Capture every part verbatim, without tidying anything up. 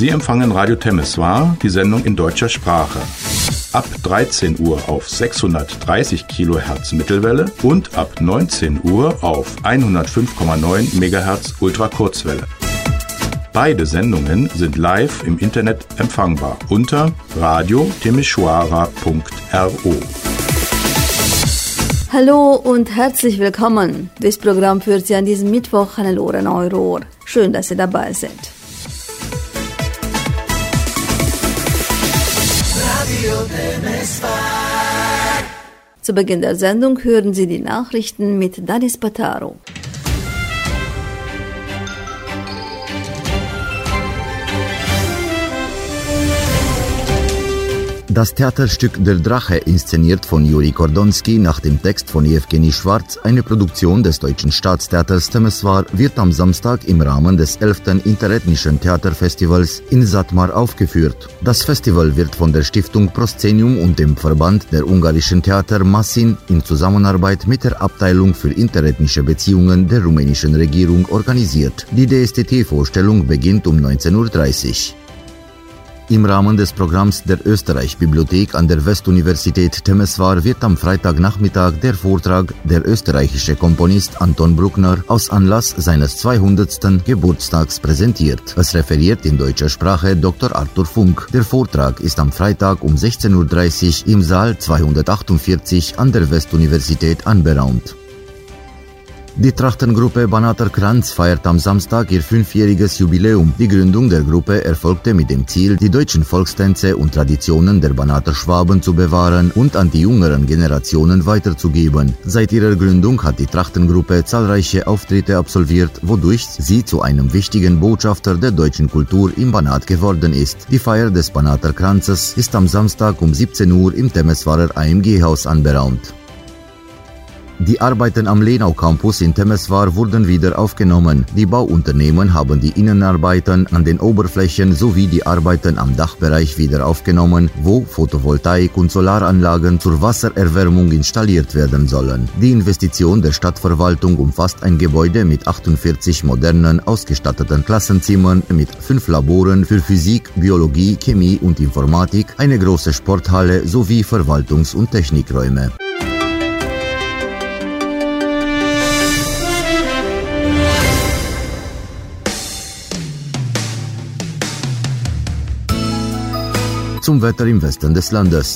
Sie empfangen Radio Temeswar, die Sendung in deutscher Sprache. Ab dreizehn Uhr auf sechshundertdreißig Kilohertz Mittelwelle und ab neunzehn Uhr auf hundertfünf Komma neun Megahertz Ultrakurzwelle. Beide Sendungen sind live im Internet empfangbar unter radio temeshwara punkt ro. Hallo und herzlich willkommen. Das Programm führt Sie an diesem Mittwoch Hannelore Neurohr. Schön, dass Sie dabei sind. Radio Temeswar. Zu Beginn der Sendung hören Sie die Nachrichten mit Danis Pataro. Das Theaterstück Der Drache, inszeniert von Juri Kordonski nach dem Text von Jewgeni Schwarz, eine Produktion des Deutschen Staatstheaters Temeswar, wird am Samstag im Rahmen des elften Interethnischen Theaterfestivals in Satmar aufgeführt. Das Festival wird von der Stiftung Proszenium und dem Verband der ungarischen Theater Massin in Zusammenarbeit mit der Abteilung für interethnische Beziehungen der rumänischen Regierung organisiert. Die D S T T-Vorstellung beginnt um neunzehn Uhr dreißig. Im Rahmen des Programms der Österreich-Bibliothek an der Westuniversität Temeswar wird am Freitagnachmittag der Vortrag Der österreichische Komponist Anton Bruckner aus Anlass seines zweihundertsten Geburtstags präsentiert. Es referiert in deutscher Sprache Doktor Arthur Funk. Der Vortrag ist am Freitag um sechzehn Uhr dreißig im Saal zweihundertachtundvierzig an der Westuniversität anberaumt. Die Trachtengruppe Banater Kranz feiert am Samstag ihr fünfjähriges Jubiläum. Die Gründung der Gruppe erfolgte mit dem Ziel, die deutschen Volkstänze und Traditionen der Banater Schwaben zu bewahren und an die jüngeren Generationen weiterzugeben. Seit ihrer Gründung hat die Trachtengruppe zahlreiche Auftritte absolviert, wodurch sie zu einem wichtigen Botschafter der deutschen Kultur im Banat geworden ist. Die Feier des Banater Kranzes ist am Samstag um siebzehn Uhr im Temeswarer A M G-Haus anberaumt. Die Arbeiten am Lenau-Campus in Temeswar wurden wieder aufgenommen. Die Bauunternehmen haben die Innenarbeiten an den Oberflächen sowie die Arbeiten am Dachbereich wieder aufgenommen, wo Photovoltaik- und Solaranlagen zur Wassererwärmung installiert werden sollen. Die Investition der Stadtverwaltung umfasst ein Gebäude mit achtundvierzig modernen, ausgestatteten Klassenzimmern mit fünf Laboren für Physik, Biologie, Chemie und Informatik, eine große Sporthalle sowie Verwaltungs- und Technikräume. Zum Wetter im Westen des Landes.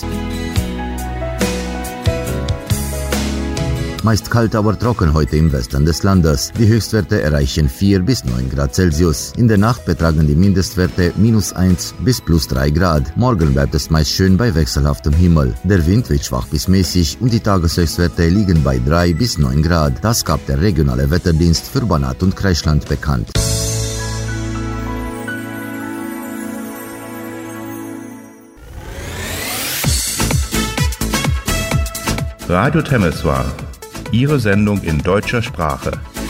Meist kalt, aber trocken heute im Westen des Landes. Die Höchstwerte erreichen vier bis neun Grad Celsius. In der Nacht betragen die Mindestwerte minus eins bis plus drei Grad. Morgen bleibt es meist schön bei wechselhaftem Himmel. Der Wind wird schwach bis mäßig und die Tageshöchstwerte liegen bei drei bis neun Grad. Das gab der regionale Wetterdienst für Banat und Kreisland bekannt. Radio Temeswar, Ihre Sendung in deutscher Sprache.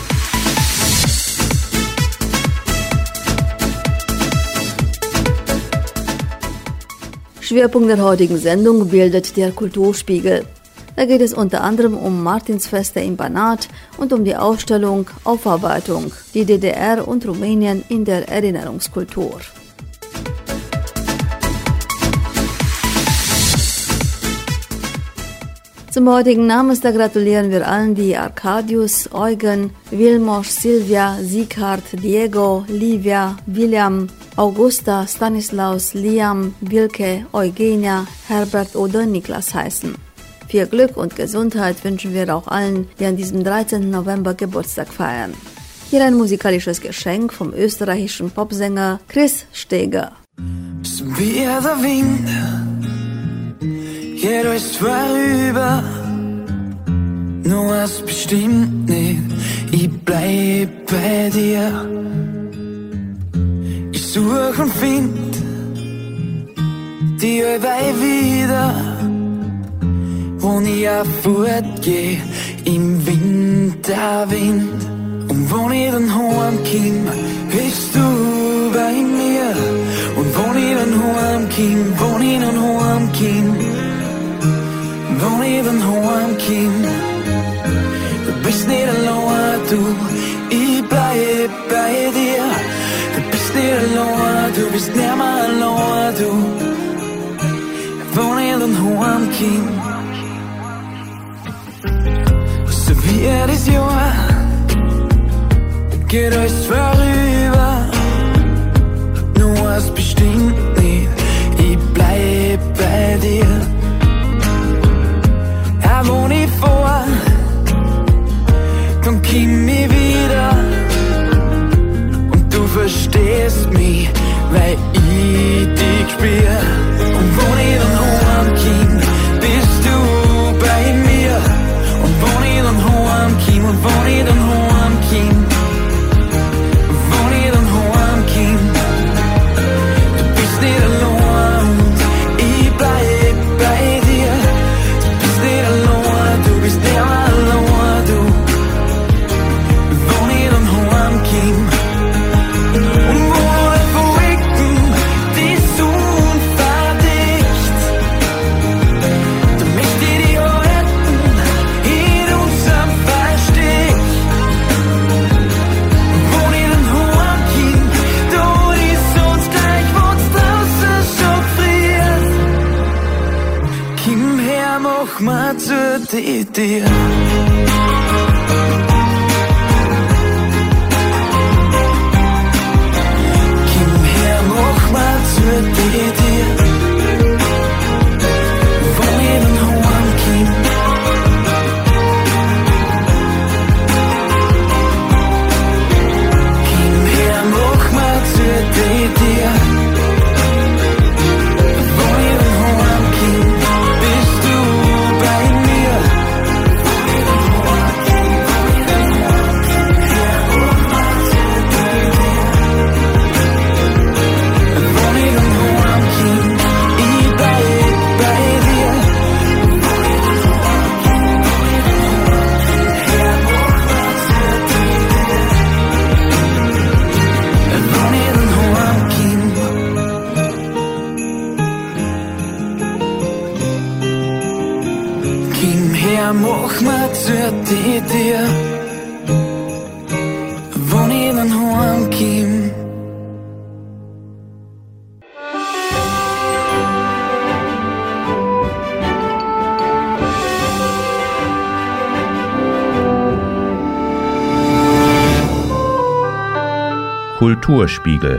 Schwerpunkt der heutigen Sendung bildet der Kulturspiegel. Da geht es unter anderem um Martinsfeste im Banat und um die Ausstellung Aufarbeitung, die D D R und Rumänien in der Erinnerungskultur. Zum heutigen Namenstag gratulieren wir allen, die Arkadius, Eugen, Vilmos, Silvia, Sieghard, Diego, Livia, William, Augusta, Stanislaus, Liam, Wilke, Eugenia, Herbert oder Niklas heißen. Viel Glück und Gesundheit wünschen wir auch allen, die an diesem dreizehnten November Geburtstag feiern. Hier ein musikalisches Geschenk vom österreichischen Popsänger Chris Steger. Wie der Wind geht alles vorüber, nur was bestimmt nicht, ich bleib bei dir. Ich such und find die allweil wieder, wo ich auch fortgeh im Winterwind. Und wenn ich dann heimkomm, bist du bei mir. Und wenn ich dann heimkomm, wenn ich dann heimkomm, wenn ich dann heimkomm, du bist nicht allein, du, ich bleib bei dir. Du bist nicht allein, du bist nicht mehr allein, du. Wenn ich dann heimkomm, so wie jedes Jahr, geht alles vorüber. Nur was bestimmt nicht, ich bleib bei dir. Auch wenn ich vor, dann komm ich wieder. Und du verstehst mich, weil ich dich spür. Und wenn ich dann heimkomm, bist du bei mir. Und wenn ich dann heimkomm, und wenn ich dann heimkomm, wenn ich dann heimkomm, du bist nicht allein und ich bleib bei dir. Du bist nicht allein, du bist nicht allein, du. Wenn ich dann heimkomm, und wo der Wolken die Sonne verdicht, dann möchte ich dich retten in unserem Versteck. Wenn ich dann heimkomm, da ist uns gleich, wo's draußen schon friert. Komm her, mach mal zu dir. Komm her, mach mal zu dir. Wenn ich dann heimkomm, komm her, mach mal zu dir. Wenn ich dann heimkomm, bist du bei mir. Wenn ich dann heimkomm, mach mal zu dir. Wenn ich dann heimkomm, ich bleib bei dir. Wenn ich dann heimkomm, her, mach mal zu dir. Wenn ich dann heimkomm, komm her, mach mal zu dir. Wenn ich dann heimkomm. Kulturspiegel.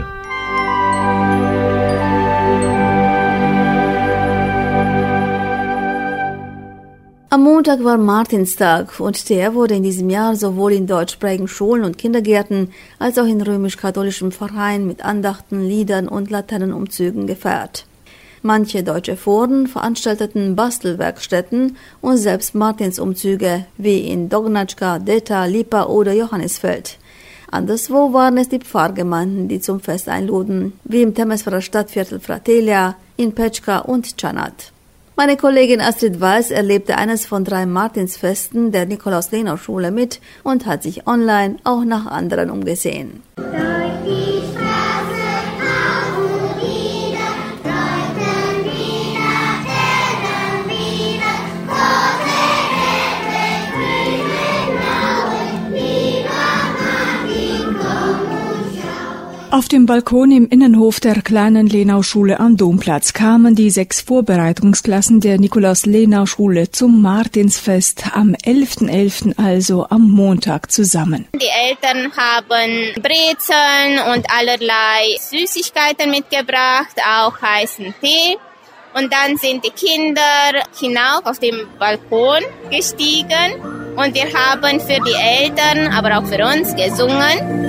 Am Montag war Martinstag und der wurde in diesem Jahr sowohl in deutschsprachigen Schulen und Kindergärten als auch in römisch-katholischem Verein mit Andachten, Liedern und Laternenumzügen gefeiert. Manche deutsche Foren veranstalteten Bastelwerkstätten und selbst Martinsumzüge, wie in Dognatschka, Deta, Lipa oder Johannisfeld. Anderswo waren es die Pfarrgemeinden, die zum Fest einluden, wie im Temeswarer Stadtviertel Fratelia, in Petschka und Czanat. Meine Kollegin Astrid Weiß erlebte eines von drei Martinsfesten der Nikolaus-Lenau-Schule mit und hat sich online auch nach anderen umgesehen. Auf dem Balkon im Innenhof der kleinen Lenau-Schule am Domplatz kamen die sechs Vorbereitungsklassen der Nikolaus-Lenau-Schule zum Martinsfest am elften elften, also am Montag, zusammen. Die Eltern haben Brezeln und allerlei Süßigkeiten mitgebracht, auch heißen Tee. Und dann sind die Kinder hinauf auf dem Balkon gestiegen und wir haben für die Eltern, aber auch für uns gesungen.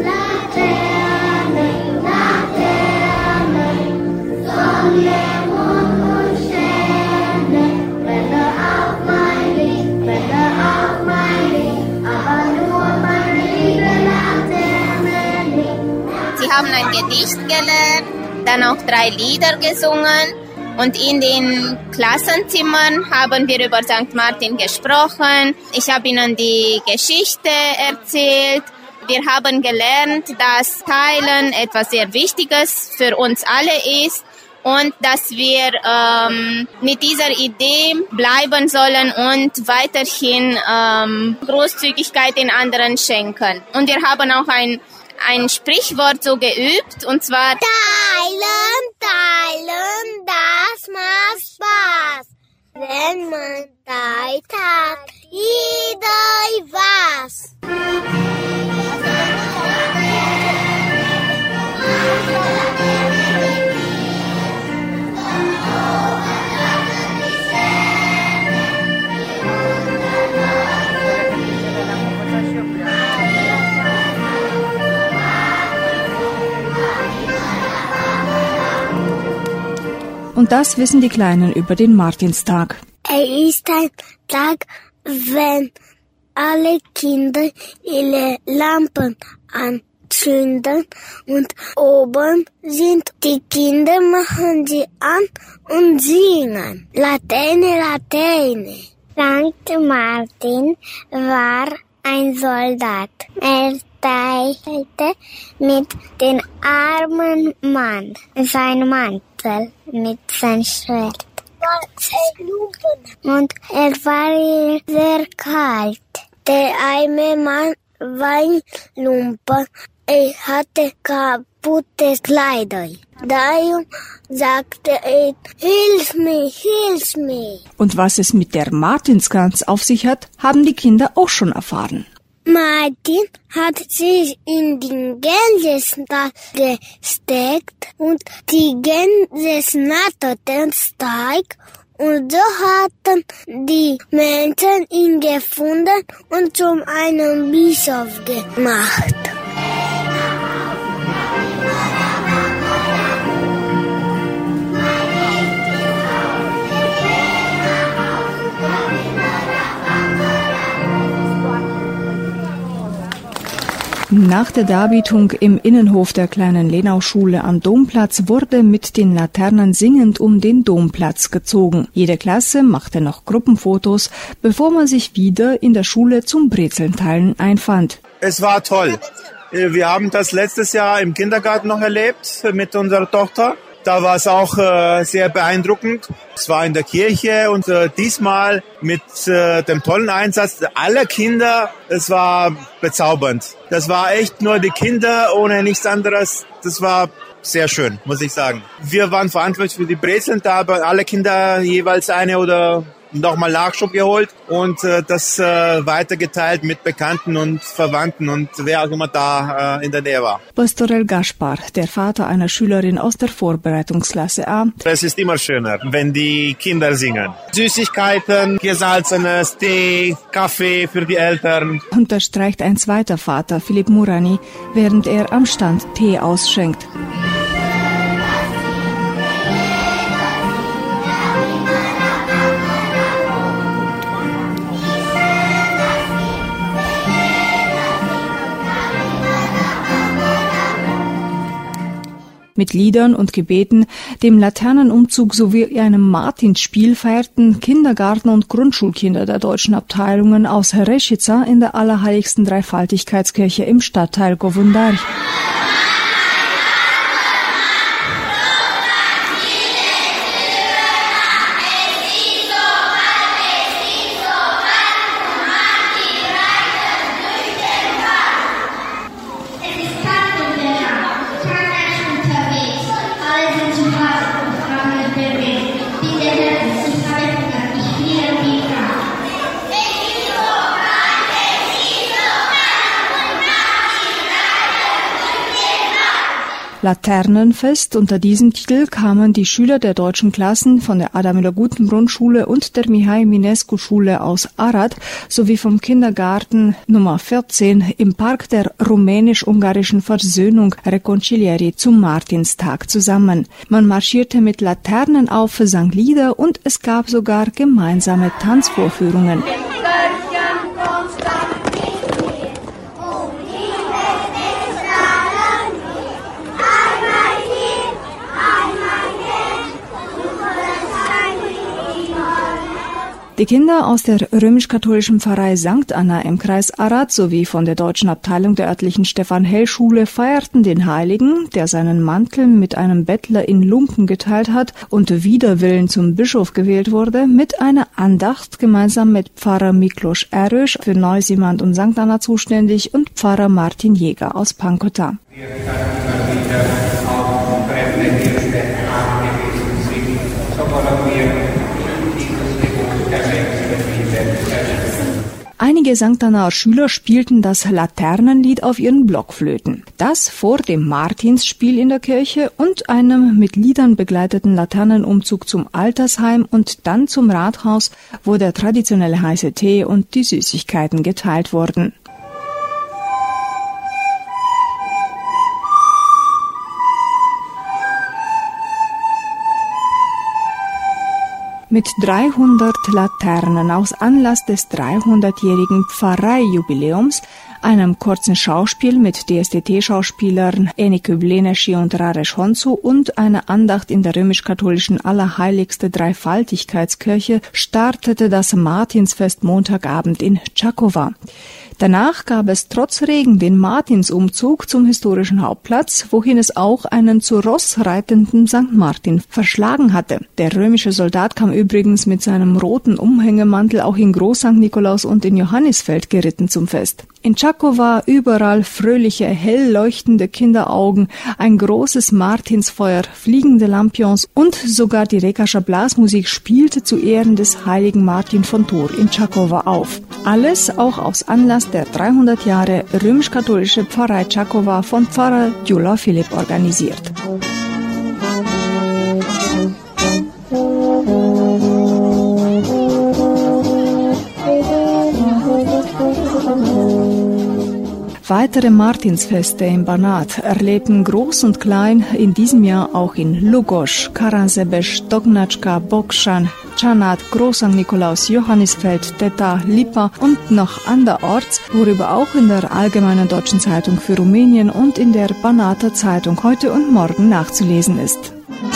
Sie haben ein Gedicht gelernt, dann auch drei Lieder gesungen und in den Klassenzimmern haben wir über Sankt Martin gesprochen. Ich habe ihnen die Geschichte erzählt. Wir haben gelernt, dass Teilen etwas sehr Wichtiges für uns alle ist und dass wir ähm, mit dieser Idee bleiben sollen und weiterhin ähm, Großzügigkeit den anderen schenken. Und wir haben auch ein ein Sprichwort so geübt, und zwar Teilen, teilen, das macht Spaß. Wenn man teilt, hat jeder was. Und das wissen die Kleinen über den Martinstag. Er ist ein Tag, wenn alle Kinder ihre Lampen anzünden und oben sind die Kinder, machen sie an und singen. Laterne, Laterne. Sankt Martin war ein Soldat. Er teilte mit dem armen Mann sein Mantel mit seinem Schwert. Und es war sehr kalt. Der arme Mann war ein Lumpen. Er hatte kaputte Kleider. Darum sagte er, hilf mir, hilf mir. Und was es mit der Martinsgans auf sich hat, haben die Kinder auch schon erfahren. Martin hat sich in den Gänsestall gesteckt und die Gänse natterten stark und so hatten die Menschen ihn gefunden und zum einen Bischof gemacht. Nach der Darbietung im Innenhof der kleinen Lenauschule am Domplatz wurde mit den Laternen singend um den Domplatz gezogen. Jede Klasse machte noch Gruppenfotos, bevor man sich wieder in der Schule zum Brezelnteilen einfand. Es war toll. Wir haben das letztes Jahr im Kindergarten noch erlebt mit unserer Tochter. Da war es auch äh, sehr beeindruckend. Es war in der Kirche und äh, diesmal mit äh, dem tollen Einsatz aller Kinder. Es war bezaubernd. Das war echt nur die Kinder ohne nichts anderes. Das war sehr schön, muss ich sagen. Wir waren verantwortlich für die Brezeln, da haben alle Kinder jeweils eine oder nochmal Nachschub geholt und äh, das äh, weitergeteilt mit Bekannten und Verwandten und wer auch immer da äh, in der Nähe war. Pastorel Gaspar, der Vater einer Schülerin aus der Vorbereitungsklasse A. Es ist immer schöner, wenn die Kinder singen. Süßigkeiten, gesalzenes Tee, Kaffee für die Eltern. Unterstreicht ein zweiter Vater, Philipp Murani, während er am Stand Tee ausschenkt. Mit Liedern und Gebeten, dem Laternenumzug sowie einem Martinsspiel feierten Kindergarten- und Grundschulkinder der deutschen Abteilungen aus Hereschica in der Allerheiligsten Dreifaltigkeitskirche im Stadtteil Govundar. Laternenfest. Unter diesem Titel kamen die Schüler der deutschen Klassen von der Adamila-Gutenbrunn-Schule und der Mihai Minescu-Schule aus Arad sowie vom Kindergarten Nummer vierzehn im Park der rumänisch-ungarischen Versöhnung Reconcilieri zum Martinstag zusammen. Man marschierte mit Laternen auf, sang Lieder und es gab sogar gemeinsame Tanzvorführungen. Die Kinder aus der römisch-katholischen Pfarrei Sankt Anna im Kreis Arad sowie von der deutschen Abteilung der örtlichen Stefan-Hell-Schule feierten den Heiligen, der seinen Mantel mit einem Bettler in Lumpen geteilt hat und wider Willen zum Bischof gewählt wurde, mit einer Andacht gemeinsam mit Pfarrer Miklos Erösch für Neusiemand und Sankt Anna zuständig und Pfarrer Martin Jäger aus Pankota. Wir können immer wieder auf brennende Kirche angewiesen sind, so wollen wir Einige Sankt Annaer Schüler spielten das Laternenlied auf ihren Blockflöten. Das vor dem Martinsspiel in der Kirche und einem mit Liedern begleiteten Laternenumzug zum Altersheim und dann zum Rathaus, wo der traditionelle heiße Tee und die Süßigkeiten geteilt wurden. Mit dreihundert Laternen aus Anlass des dreihundertjährigen Pfarreijubiläums, einem kurzen Schauspiel mit D S D T-Schauspielern Enike Bleneschi und Raresh Honzu und einer Andacht in der römisch-katholischen Allerheiligste Dreifaltigkeitskirche startete das Martinsfest Montagabend in Čáková. Danach gab es trotz Regen den Martinsumzug zum historischen Hauptplatz, wohin es auch einen zu Ross reitenden Sankt Martin verschlagen hatte. Der römische Soldat kam übrigens mit seinem roten Umhängemantel auch in Groß Sankt Nikolaus und in Johannisfeld geritten zum Fest. In Čáková überall fröhliche, hell leuchtende Kinderaugen, ein großes Martinsfeuer, fliegende Lampions und sogar die Rekascher Blasmusik spielte zu Ehren des heiligen Martin von Tours in Čáková auf. Alles auch aus Anlass der dreihundert Jahre römisch-katholische Pfarrei Čáková von Pfarrer Gyula Filip organisiert. Weitere Martinsfeste im Banat erlebten Groß und Klein in diesem Jahr auch in Lugosch, Karansebesch, Dognatschka, Bokschan, Čanad, Groß Sankt Nikolaus, Johannisfeld, Teta, Lipa und noch anderorts, worüber auch in der Allgemeinen Deutschen Zeitung für Rumänien und in der Banater Zeitung heute und morgen nachzulesen ist.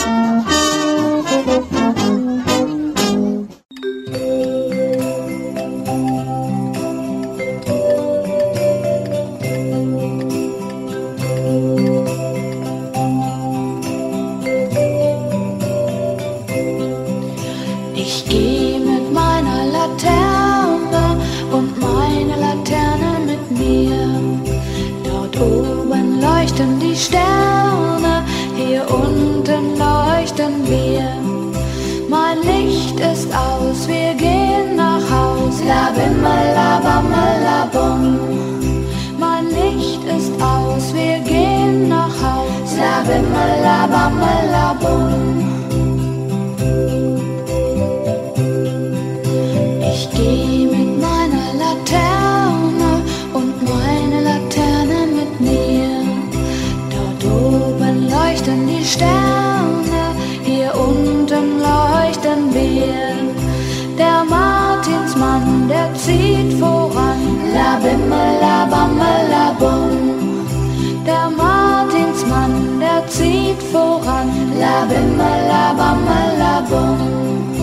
Ich geh mit meiner Laterne und meine Laterne mit mir. Dort oben leuchten die Sterne, hier unten leuchten wir. Der Martinsmann, der zieht voran, la bimme, la bamme, la bum. Der Martinsmann, der zieht voran, la bimme, la bamme, la bum.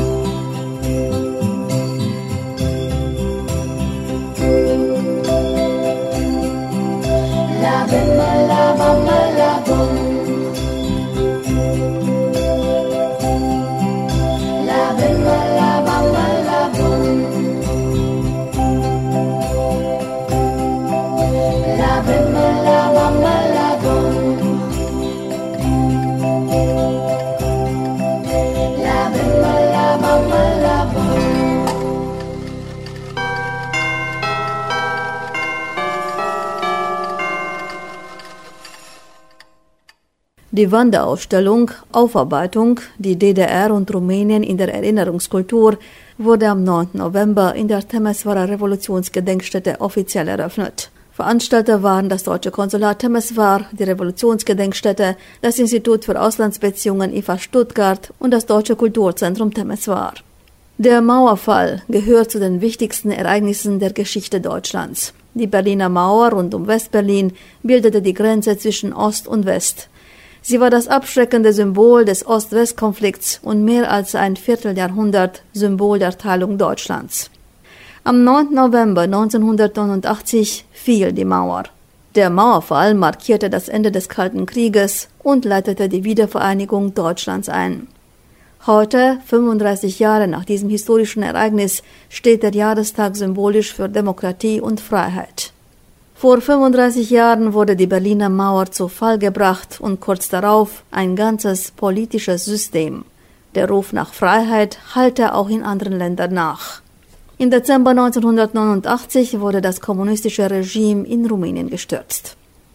La bimme, la bamme, la bum. La bimme, la bamme, la bum. La bimme, la bamme, la bum. La bimme, la bamme, la bum. Die Wanderausstellung Aufarbeitung, die D D R und Rumänien in der Erinnerungskultur, wurde am neunten November in der Temeswara Revolutionsgedenkstätte offiziell eröffnet. Veranstalter waren das Deutsche Konsulat Temeswar, die Revolutionsgedenkstätte, das Institut für Auslandsbeziehungen I F A Stuttgart und das Deutsche Kulturzentrum Temeswar. Der Mauerfall gehört zu den wichtigsten Ereignissen der Geschichte Deutschlands. Die Berliner Mauer rund um Westberlin bildete die Grenze zwischen Ost und West. Sie war das abschreckende Symbol des Ost-West-Konflikts und mehr als ein Vierteljahrhundert Symbol der Teilung Deutschlands. Am neunten November neunzehnhundertneunundachtzig fiel die Mauer. Der Mauerfall markierte das Ende des Kalten Krieges und leitete die Wiedervereinigung Deutschlands ein. Heute, fünfunddreißig Jahre nach diesem historischen Ereignis, steht der Jahrestag symbolisch für Demokratie und Freiheit. Vor fünfunddreißig Jahren wurde die Berliner Mauer zu Fall gebracht und kurz darauf ein ganzes politisches System. Der Ruf nach Freiheit hallte auch in anderen Ländern nach. Im Dezember neunzehnhundertneunundachtzig wurde das kommunistische Regime in Rumänien gestürzt.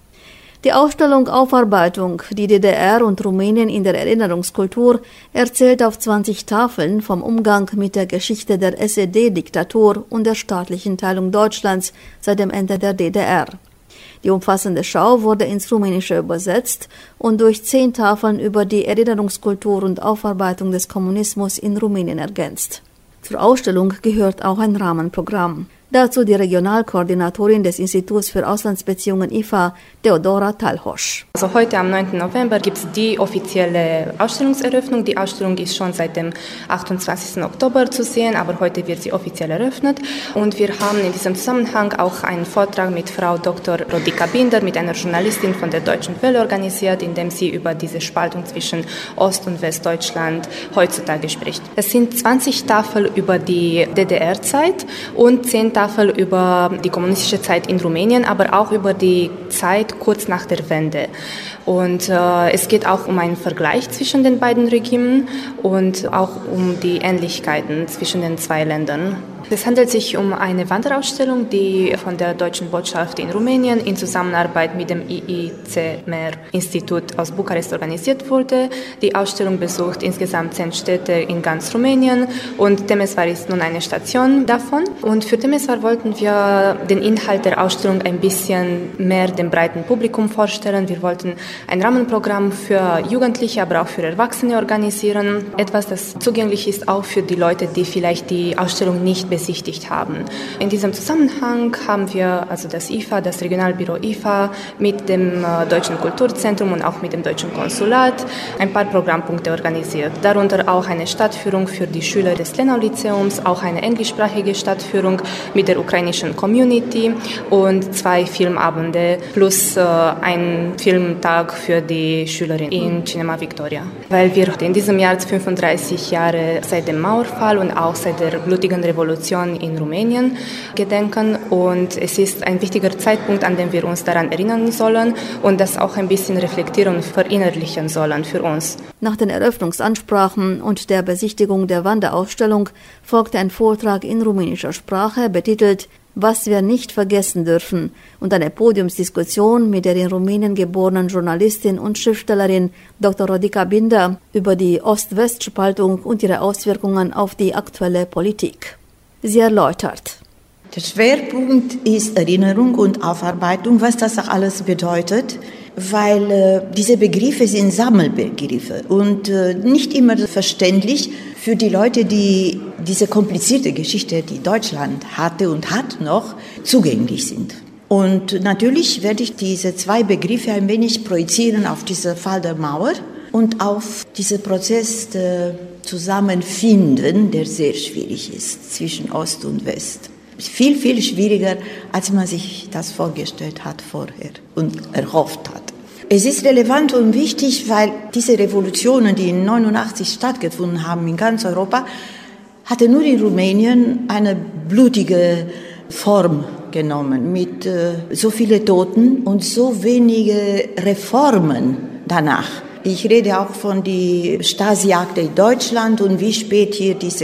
Die Ausstellung Aufarbeitung, die D D R und Rumänien in der Erinnerungskultur, erzählt auf zwanzig Tafeln vom Umgang mit der Geschichte der S E D-Diktatur und der staatlichen Teilung Deutschlands seit dem Ende der D D R. Die umfassende Schau wurde ins Rumänische übersetzt und durch zehn Tafeln über die Erinnerungskultur und Aufarbeitung des Kommunismus in Rumänien ergänzt. Zur Ausstellung gehört auch ein Rahmenprogramm. Dazu die Regionalkoordinatorin des Instituts für Auslandsbeziehungen I F A, Theodora Talhosch. Also heute am neunten November gibt es die offizielle Ausstellungseröffnung. Die Ausstellung ist schon seit dem achtundzwanzigsten Oktober zu sehen, aber heute wird sie offiziell eröffnet. Und wir haben in diesem Zusammenhang auch einen Vortrag mit Frau Doktor Rodica Binder, mit einer Journalistin von der Deutschen Welle organisiert, in dem sie über diese Spaltung zwischen Ost- und Westdeutschland heutzutage spricht. Es sind zwanzig Tafeln über die D D R-Zeit und zehn Tafel über die kommunistische Zeit in Rumänien, aber auch über die Zeit kurz nach der Wende. Und äh, es geht auch um einen Vergleich zwischen den beiden Regimen und auch um die Ähnlichkeiten zwischen den zwei Ländern. Es handelt sich um eine Wanderausstellung, die von der Deutschen Botschaft in Rumänien in Zusammenarbeit mit dem I I C M E R-Institut aus Bukarest organisiert wurde. Die Ausstellung besucht insgesamt zehn Städte in ganz Rumänien und Temesvar ist nun eine Station davon. Und für Temesvar wollten wir den Inhalt der Ausstellung ein bisschen mehr dem breiten Publikum vorstellen. Wir wollten ein Rahmenprogramm für Jugendliche, aber auch für Erwachsene organisieren. Etwas, das zugänglich ist auch für die Leute, die vielleicht die Ausstellung nicht besichtigt haben. In diesem Zusammenhang haben wir also das I F A, das Regionalbüro I F A mit dem Deutschen Kulturzentrum und auch mit dem Deutschen Konsulat ein paar Programmpunkte organisiert. Darunter auch eine Stadtführung für die Schüler des Lenau-Lyzeums, auch eine englischsprachige Stadtführung mit der ukrainischen Community und zwei Filmabende plus äh, ein Filmtag für die Schülerinnen in Cinema Victoria. Weil wir in diesem Jahr fünfunddreißig Jahre seit dem Mauerfall und auch seit der blutigen Revolution in Rumänien gedenken und es ist ein wichtiger Zeitpunkt, an dem wir uns daran erinnern sollen und das auch ein bisschen reflektieren und verinnerlichen sollen für uns. Nach den Eröffnungsansprachen und der Besichtigung der Wanderausstellung folgte ein Vortrag in rumänischer Sprache betitelt »Was wir nicht vergessen dürfen« und eine Podiumsdiskussion mit der in Rumänien geborenen Journalistin und Schriftstellerin Doktor Rodica Binder über die Ost-West-Spaltung und ihre Auswirkungen auf die aktuelle Politik. Sie erläutert. Der Schwerpunkt ist Erinnerung und Aufarbeitung, was das auch alles bedeutet, weil äh, diese Begriffe sind Sammelbegriffe und äh, nicht immer verständlich für die Leute, die diese komplizierte Geschichte, die Deutschland hatte und hat noch, zugänglich sind. Und natürlich werde ich diese zwei Begriffe ein wenig projizieren auf diesen Fall der Mauer und auf diesen Prozess der Zusammenfinden, der sehr schwierig ist zwischen Ost und West. Viel, viel schwieriger, als man sich das vorgestellt hat vorher und erhofft hat. Es ist relevant und wichtig, weil diese Revolutionen, die in neunundachtzig stattgefunden haben in ganz Europa, hatte nur in Rumänien eine blutige Form genommen mit äh, so vielen Toten und so wenige Reformen danach. Ich rede auch von den Stasi-Akten in Deutschland und wie spät hier die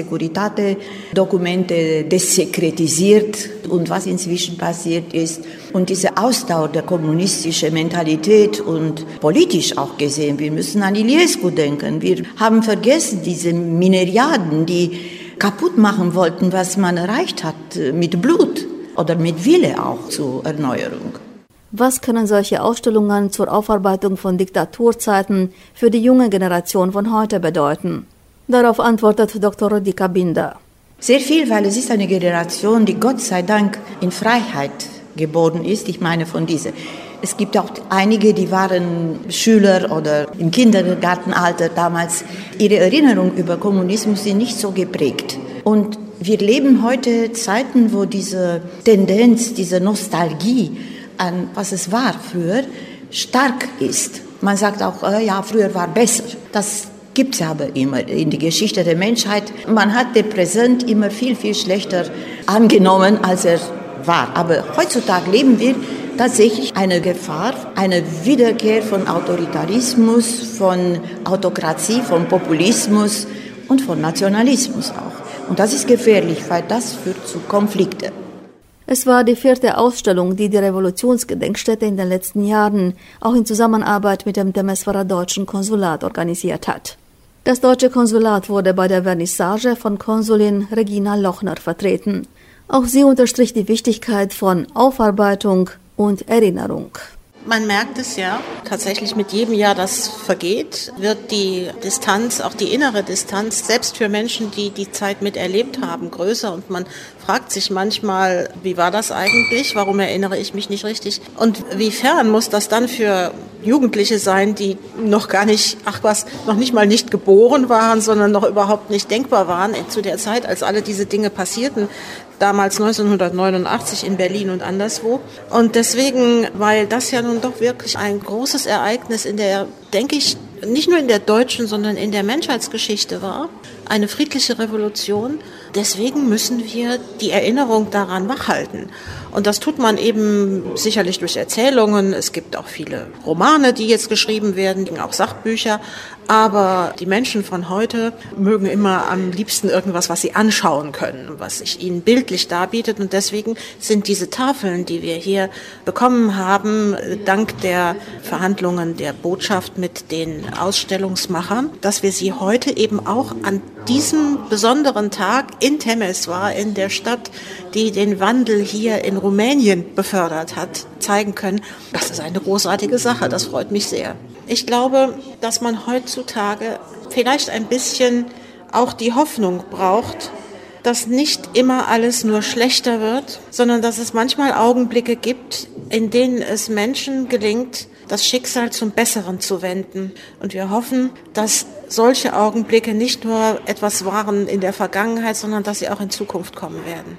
Securitate-Dokumente desekretisiert und was inzwischen passiert ist. Und dieser Austausch der kommunistischen Mentalität und politisch auch gesehen, wir müssen an Iliescu denken. Wir haben vergessen diese Mineriaden, die kaputt machen wollten, was man erreicht hat mit Blut oder mit Wille auch zur Erneuerung. Was können solche Ausstellungen zur Aufarbeitung von Diktaturzeiten für die junge Generation von heute bedeuten? Darauf antwortet Doktor Rodica Binder. Sehr viel, weil es ist eine Generation, die Gott sei Dank in Freiheit geboren ist. Ich meine von diesen. Es gibt auch einige, die waren Schüler oder im Kindergartenalter damals. Ihre Erinnerungen über Kommunismus sind nicht so geprägt. Und wir leben heute Zeiten, wo diese Tendenz, diese Nostalgie an was es war früher, stark ist. Man sagt auch, äh, ja, früher war besser. Das gibt es aber immer in der Geschichte der Menschheit. Man hat den Präsent immer viel, viel schlechter angenommen, als er war. Aber heutzutage leben wir tatsächlich eine Gefahr, eine Wiederkehr von Autoritarismus, von Autokratie, von Populismus und von Nationalismus auch. Und das ist gefährlich, weil das führt zu Konflikten. Es war die vierte Ausstellung, die die Revolutionsgedenkstätte in den letzten Jahren auch in Zusammenarbeit mit dem Temeswarer Deutschen Konsulat organisiert hat. Das deutsche Konsulat wurde bei der Vernissage von Konsulin Regina Lochner vertreten. Auch sie unterstrich die Wichtigkeit von Aufarbeitung und Erinnerung. Man merkt es ja, tatsächlich mit jedem Jahr, das vergeht, wird die Distanz, auch die innere Distanz, selbst für Menschen, die die Zeit miterlebt haben, größer. Und man fragt sich manchmal, wie war das eigentlich? Warum erinnere ich mich nicht richtig? Und wie fern muss das dann für Jugendliche sein, die noch gar nicht, ach was, noch nicht mal nicht geboren waren, sondern noch überhaupt nicht denkbar waren zu der Zeit, als alle diese Dinge passierten. Damals neunzehnhundertneunundachtzig in Berlin und anderswo. Und deswegen, weil das ja nun doch wirklich ein großes Ereignis in der, denke ich, nicht nur in der deutschen, sondern in der Menschheitsgeschichte war, eine friedliche Revolution. Deswegen müssen wir die Erinnerung daran wachhalten. Und das tut man eben sicherlich durch Erzählungen. Es gibt auch viele Romane, die jetzt geschrieben werden, auch Sachbücher. Aber die Menschen von heute mögen immer am liebsten irgendwas, was sie anschauen können, was sich ihnen bildlich darbietet. Und deswegen sind diese Tafeln, die wir hier bekommen haben, dank der Verhandlungen der Botschaft mit den Ausstellungsmachern, dass wir sie heute eben auch an diesem besonderen Tag in Temeswar, in der Stadt, die den Wandel hier in Rumänien befördert hat, zeigen können. Das ist eine großartige Sache, das freut mich sehr. Ich glaube, dass man heutzutage vielleicht ein bisschen auch die Hoffnung braucht, dass nicht immer alles nur schlechter wird, sondern dass es manchmal Augenblicke gibt, in denen es Menschen gelingt, das Schicksal zum Besseren zu wenden. Und wir hoffen, dass solche Augenblicke nicht nur etwas waren in der Vergangenheit, sondern dass sie auch in Zukunft kommen werden.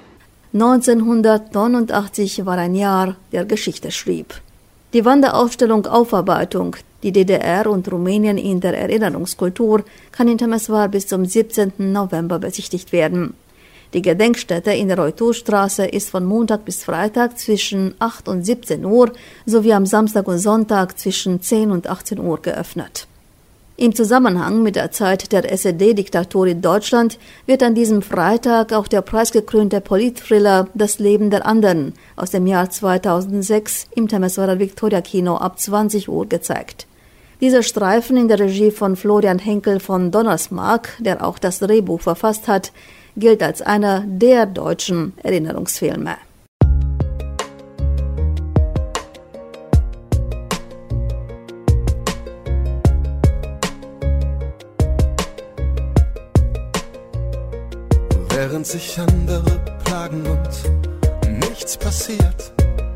neunzehnhundertneunundachtzig war ein Jahr, der Geschichte schrieb. Die Wanderausstellung Aufarbeitung, die D D R und Rumänien in der Erinnerungskultur, kann in Temeswar bis zum siebzehnten November besichtigt werden. Die Gedenkstätte in der Reuturstraße ist von Montag bis Freitag zwischen acht und siebzehn Uhr sowie am Samstag und Sonntag zwischen zehn und achtzehn Uhr geöffnet. Im Zusammenhang mit der Zeit der S E D-Diktatur in Deutschland wird an diesem Freitag auch der preisgekrönte Politthriller Das Leben der anderen aus dem Jahr zweitausendsechs im Temeswarer Victoria-Kino ab zwanzig Uhr gezeigt. Dieser Streifen in der Regie von Florian Henkel von Donnersmarck, der auch das Drehbuch verfasst hat, gilt als einer der deutschen Erinnerungsfilme. Während sich andere plagen und nichts passiert,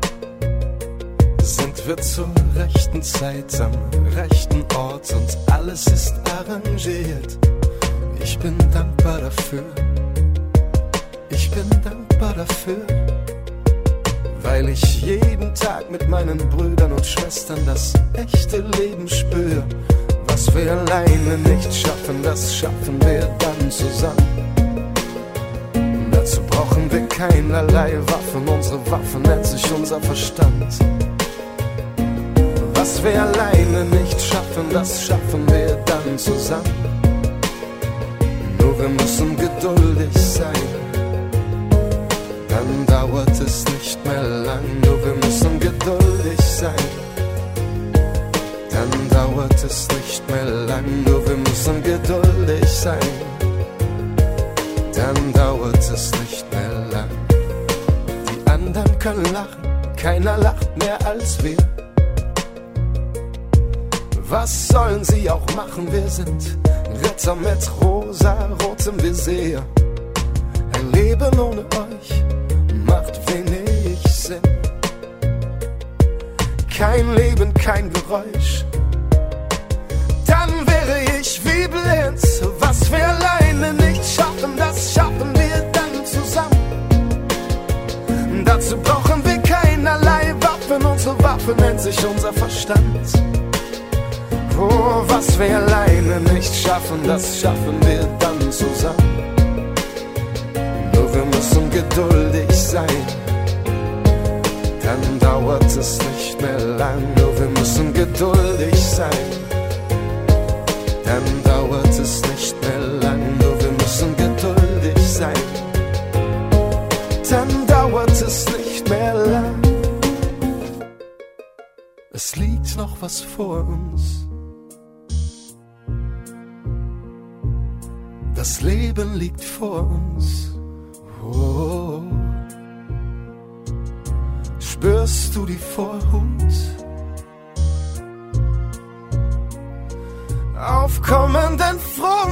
sind wir zur rechten Zeit am rechten Ort und alles ist arrangiert. Ich bin dankbar dafür, ich bin dankbar dafür, weil ich jeden Tag mit meinen Brüdern und Schwestern das echte Leben spüre. Was wir alleine nicht schaffen, das schaffen wir dann zusammen. Dazu brauchen wir keinerlei Waffen, unsere Waffen nennt sich unser Verstand. Was wir alleine nicht schaffen, das schaffen wir dann zusammen. Nur wir müssen geduldig sein, dann dauert es nicht mehr lang. Nur wir müssen geduldig sein, dann dauert es nicht mehr lang. Nur wir müssen geduldig sein, dann dauert es nicht mehr lang. Die anderen können lachen, keiner lacht mehr als wir. Was sollen sie auch machen, wir sind Ritter mit rosa-rotem Visier. Ein Leben ohne euch macht wenig Sinn. kein Leben, kein Geräusch. Dann wäre ich wie blind, was wir alleine nicht schaffen, das schaffen wir dann zusammen. Dazu brauchen wir keinerlei Waffen, unsere Waffe nennt sich unser Verstand. Oh, was wir alleine nicht schaffen, das schaffen wir dann zusammen. Nur wir müssen geduldig sein, dann dauert es nicht mehr lang. Nur wir müssen geduldig sein, dann dauert es nicht mehr lang. Nur wir müssen geduldig sein, dann dauert es nicht mehr lang. Es liegt noch was vor uns. Das Leben liegt vor uns. Oh. Spürst du die Vorhut? Aufkommenden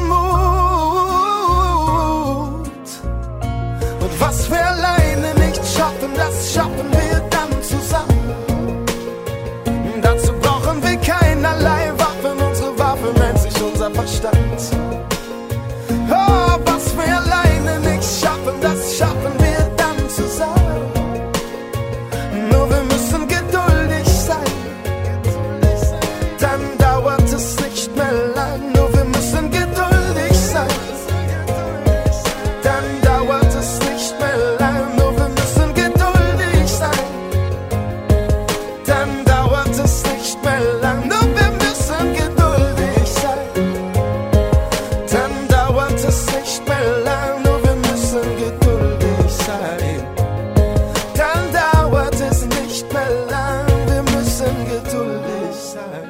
Frohmut. Und was wir alleine nicht schaffen, das schaffen wir dann zusammen. Dazu brauchen wir keinerlei Waffen, unsere Waffe nennt sich unser Verstand. Oh, was wir alleine nicht schaffen, das schaffen wir dann zusammen. Nur wir müssen geduldig sein, dann dauert es nicht mehr lang. Nur wir müssen geduldig sein, dann dauert es nicht mehr lang. Nur wir müssen geduldig sein, dann dauert es nicht mehr lang. Nur wir müssen geduldig sein, dann dauert es nicht mehr lang. Nur wir müssen geduldig sein, dann dauert es nicht mehr lang. Wir müssen geduldig sein,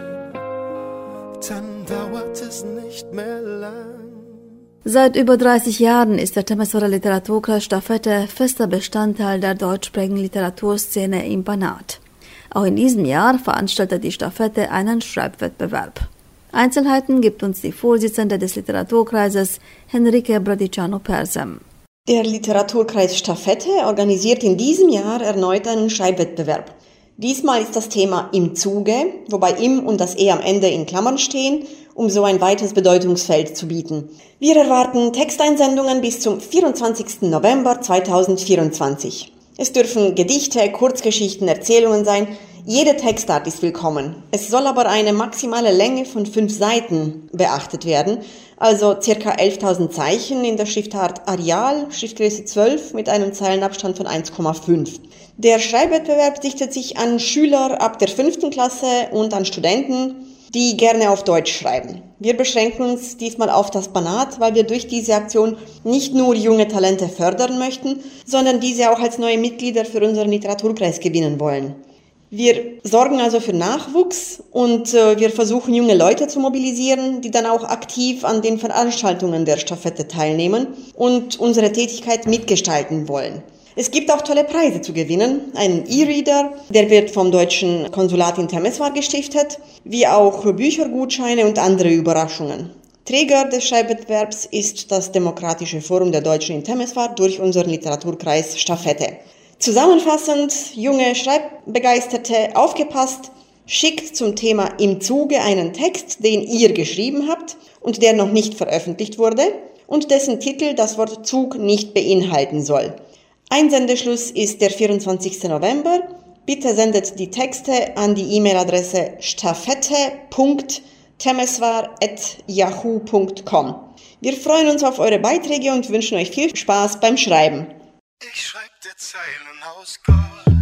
dann dauert es nicht mehr lang. Seit über dreißig Jahren ist der Temeswarer Literaturkreis Stafette fester Bestandteil der deutschsprachigen Literaturszene im Banat. Auch in diesem Jahr veranstaltet die Stafette einen Schreibwettbewerb. Einzelheiten gibt uns die Vorsitzende des Literaturkreises, Henrike Bradiciano-Persem. Der Literaturkreis Stafette organisiert in diesem Jahr erneut einen Schreibwettbewerb. Diesmal ist das Thema im Zuge, wobei im und das e am Ende in Klammern stehen, um so ein weites Bedeutungsfeld zu bieten. Wir erwarten Texteinsendungen bis zum vierundzwanzigsten November zweitausendvierundzwanzig. Es dürfen Gedichte, Kurzgeschichten, Erzählungen sein. Jede Textart ist willkommen. Es soll aber eine maximale Länge von fünf Seiten beachtet werden, also ca. elftausend Zeichen in der Schriftart Arial, Schriftgröße zwölf mit einem Zeilenabstand von eins Komma fünf. Der Schreibwettbewerb richtet sich an Schüler ab der fünften Klasse und an Studenten, die gerne auf Deutsch schreiben. Wir beschränken uns diesmal auf das Banat, weil wir durch diese Aktion nicht nur junge Talente fördern möchten, sondern diese auch als neue Mitglieder für unseren Literaturkreis gewinnen wollen. Wir sorgen also für Nachwuchs und äh, wir versuchen, junge Leute zu mobilisieren, die dann auch aktiv an den Veranstaltungen der Stafette teilnehmen und unsere Tätigkeit mitgestalten wollen. Es gibt auch tolle Preise zu gewinnen. Einen E-Reader, der wird vom Deutschen Konsulat in Temeswar gestiftet, wie auch Büchergutscheine und andere Überraschungen. Träger des Schreibwettbewerbs ist das Demokratische Forum der Deutschen in Temeswar durch unseren Literaturkreis Stafette. Zusammenfassend, junge Schreibbegeisterte, aufgepasst, schickt zum Thema im Zuge einen Text, den ihr geschrieben habt und der noch nicht veröffentlicht wurde und dessen Titel das Wort Zug nicht beinhalten soll. Einsendeschluss ist der vierundzwanzigsten November. Bitte sendet die Texte an die E-Mail-Adresse stafette punkt temeswar at yahoo punkt com. Wir freuen uns auf eure Beiträge und wünschen euch viel Spaß beim Schreiben. Ich schreib dir Zeilen aus Gold.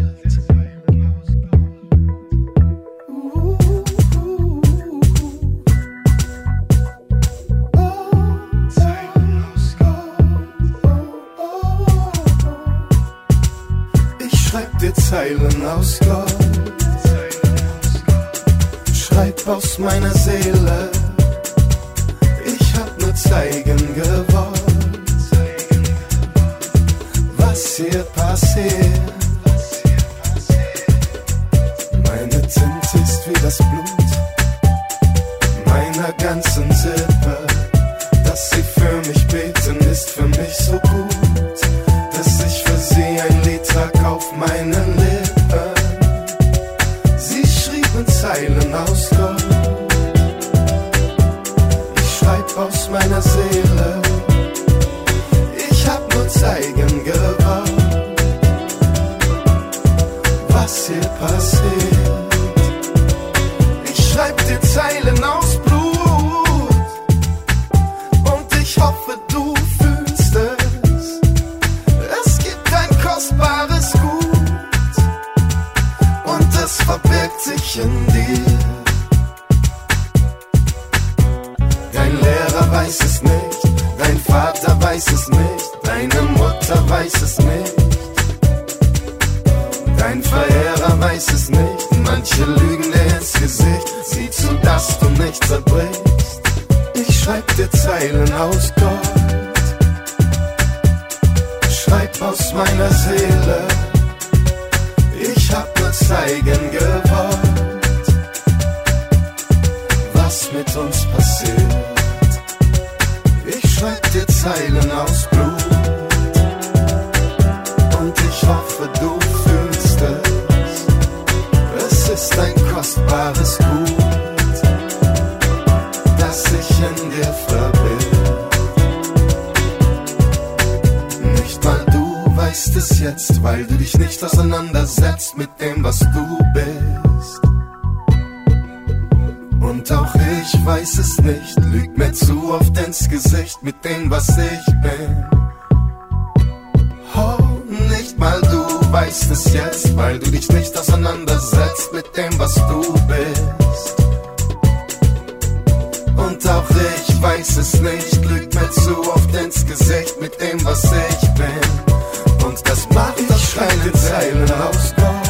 Schreib dir Zeilen aus Gold. Schreib aus meiner Seele. Ich hab nur zeigen gewollt, was hier passiert. Meine Tinte ist wie das Blut meiner ganzen Sippe. Dass sie für mich beten, ist für mich so gut, dass ich für sie ein Lied trag auf meinen Lippen. Sie schrieb Zeilen aus Gold. Ich schreib aus meiner Seele, ich hab nur zeigen gewollt, was hier passiert. Ich schreib dir Zeilen aus Blut und ich hoffe, du fühlst es. Es gibt ein kostbares Gut und es verbirgt sich in dir. Dein Lehrer weiß es nicht, dein Vater weiß es nicht, deine Mutter weiß es nicht, dein Verehrer weiß es nicht, manche lügen dir ins Gesicht, sieh zu, dass du nicht zerbrichst. Ich schreib dir Zeilen aus Gold, schreib aus meiner Seele, ich hab nur zeigen gewollt, was mit uns passiert. Ich schreib dir Zeilen aus Blut und ich hoffe, du fühlst es. Es ist ein kostbares Gut, das sich in dir verbirgt. Nicht mal du weißt es jetzt, weil du dich nicht auseinandersetzt mit dem, was du bist. Und auch ich weiß es nicht, lüg mir zu oft ins Gesicht mit dem, was ich bin. Oh, nicht mal du weißt es jetzt, weil du dich nicht auseinandersetzt mit dem, was du bist. Und auch ich weiß es nicht, lüg mir zu oft ins Gesicht mit dem, was ich bin. Und das macht das keine Zeilen aus Gold.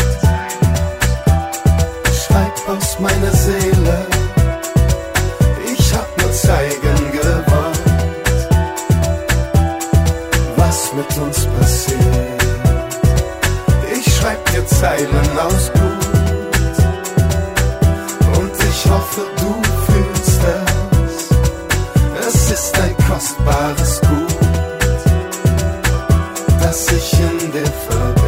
Schreib aus meiner Seele, ich hab nur zeigen gewollt, was mit uns passiert. Ich schreib dir Zeilen aus Blut und ich hoffe, du fühlst es. Es ist ein kostbares Gut, das sich in dir verbirgt.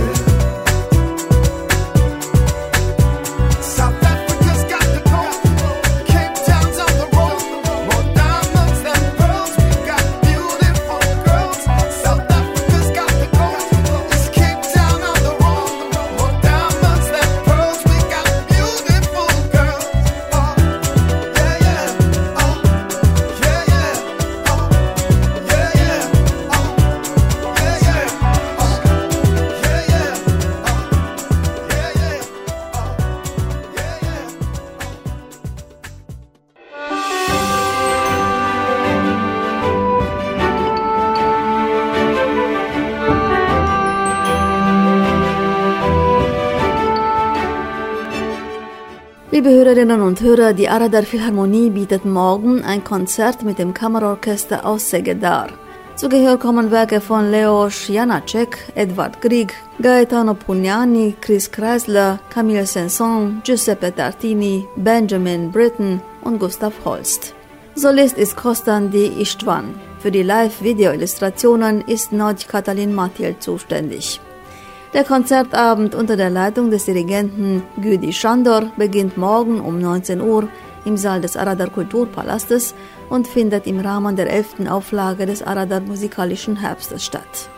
Liebe Hörerinnen und Hörer, die Aradar Philharmonie bietet morgen ein Konzert mit dem Kammerorchester aus Segedar. Zu Gehör kommen Werke von Leos Janacek, Edvard Grieg, Gaetano Pugnani, Chris Kreisler, Camille Saint-Saëns, Giuseppe Tartini, Benjamin Britten und Gustav Holst. Solist ist Kostandi Istvan. Für die Live-Video-Illustrationen ist Nagy Katalin Mathiel zuständig. Der Konzertabend unter der Leitung des Dirigenten Güdi Sándor beginnt morgen um neunzehn Uhr im Saal des Aradar Kulturpalastes und findet im Rahmen der elften Auflage des Aradar Musikalischen Herbstes statt.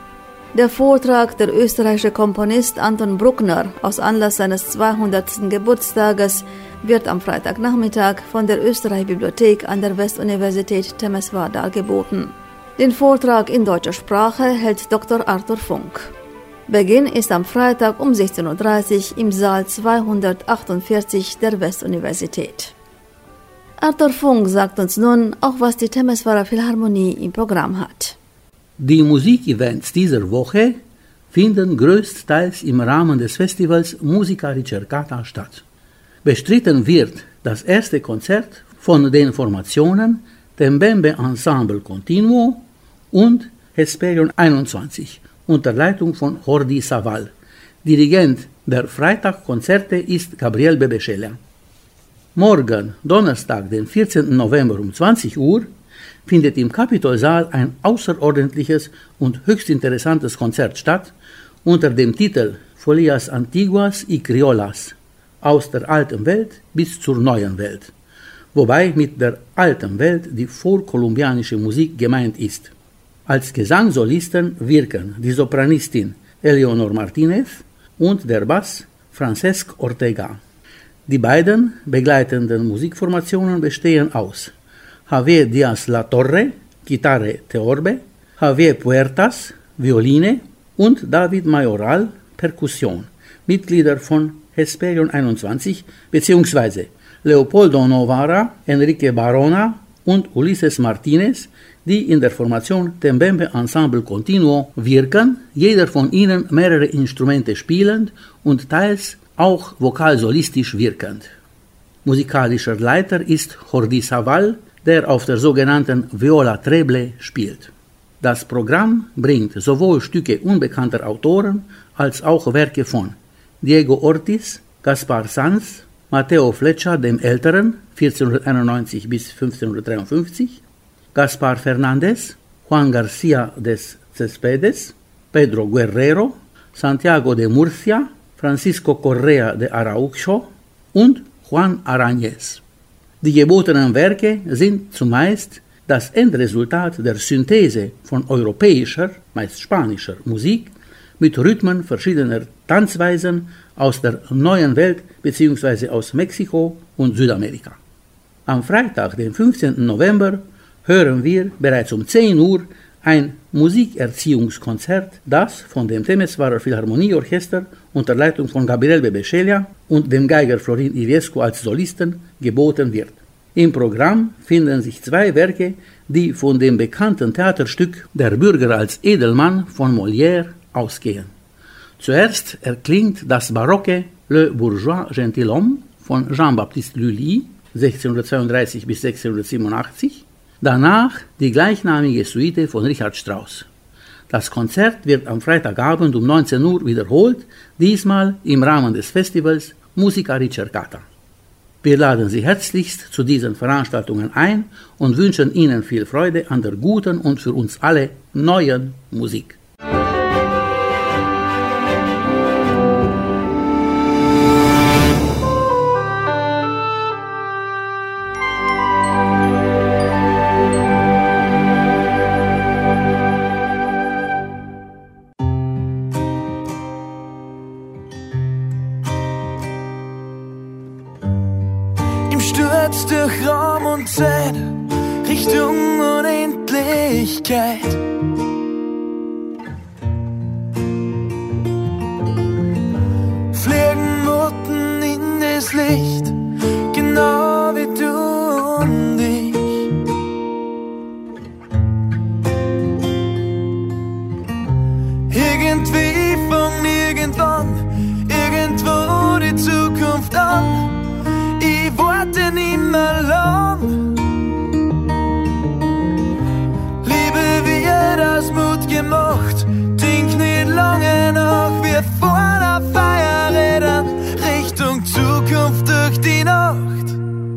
Der Vortrag der österreichische Komponist Anton Bruckner aus Anlass seines zweihundertsten Geburtstages wird am Freitagnachmittag von der Österreich-Bibliothek an der Westuniversität Temeswar dargeboten. Den Vortrag in deutscher Sprache hält Doktor Arthur Funk. Beginn ist am Freitag um sechzehn Uhr dreißig im Saal zweihundertachtundvierzig der Westuniversität. Arthur Funk sagt uns nun auch, was die Temeswarer Philharmonie im Programm hat. Die Musikevents dieser Woche finden größtenteils im Rahmen des Festivals Musica Ricercata statt. Bestritten wird das erste Konzert von den Formationen Tembembe Ensemble Continuo und Hesperion einundzwanzig unter Leitung von Jordi Savall. Dirigent der Freitagkonzerte ist Gabriel Bebeschela. Morgen, Donnerstag, den vierzehnten November um zwanzig Uhr, findet im Kapitolsaal ein außerordentliches und höchst interessantes Konzert statt unter dem Titel Folias Antiguas y Criolas, aus der alten Welt bis zur neuen Welt, wobei mit der alten Welt die vorkolumbianische Musik gemeint ist. Als Gesangssolisten wirken die Sopranistin Eleonor Martinez und der Bass Francesc Ortega. Die beiden begleitenden Musikformationen bestehen aus Javier Díaz La Torre, Gitarre Theorbe, Javier Puertas, Violine und David Mayoral, Perkussion, Mitglieder von Hesperion einundzwanzig bzw. Leopoldo Novara, Enrique Barona und Ulises Martinez, die in der Formation Tembembe Ensemble Continuo wirken, jeder von ihnen mehrere Instrumente spielend und teils auch vokalsolistisch wirkend. Musikalischer Leiter ist Jordi Savall, der auf der sogenannten Viola Treble spielt. Das Programm bringt sowohl Stücke unbekannter Autoren als auch Werke von Diego Ortiz, Gaspar Sanz, Mateo Flecha dem Älteren vierzehnhunderteinundneunzig bis fünfzehnhundertdreiundfünfzig, Gaspar Fernández, Juan García des Céspedes, Pedro Guerrero, Santiago de Murcia, Francisco Correa de Araujo und Juan Arañez. Die gebotenen Werke sind zumeist das Endresultat der Synthese von europäischer, meist spanischer Musik mit Rhythmen verschiedener Tanzweisen aus der neuen Welt bzw. aus Mexiko und Südamerika. Am Freitag, den fünfzehnten November, hören wir bereits um zehn Uhr ein Musikerziehungskonzert, das von dem Temeswarer Philharmonieorchester unter Leitung von Gabriel Bebeschelja und dem Geiger Florin Iliescu als Solisten geboten wird. Im Programm finden sich zwei Werke, die von dem bekannten Theaterstück Der Bürger als Edelmann von Molière ausgehen. Zuerst erklingt das barocke Le Bourgeois Gentilhomme von Jean-Baptiste Lully sechzehnhundertzweiunddreißig bis sechzehnhundertsiebenundachtzig, danach die gleichnamige Suite von Richard Strauss. Das Konzert wird am Freitagabend um neunzehn Uhr wiederholt, diesmal im Rahmen des Festivals Musica Ricercata. Wir laden Sie herzlichst zu diesen Veranstaltungen ein und wünschen Ihnen viel Freude an der guten und für uns alle neuen Musik. Durch Raum und Zeit, Richtung Unendlichkeit. Fliegen Motten in das Licht, genau wie du und ich. Irgendwie von irgendwann, irgendwo die Zukunft an. Ich warte nicht mehr lang. Liebe wird aus Mut gemacht. Denk nicht lange nach. Wir fahren auf Feierrädern Richtung Zukunft durch die Nacht.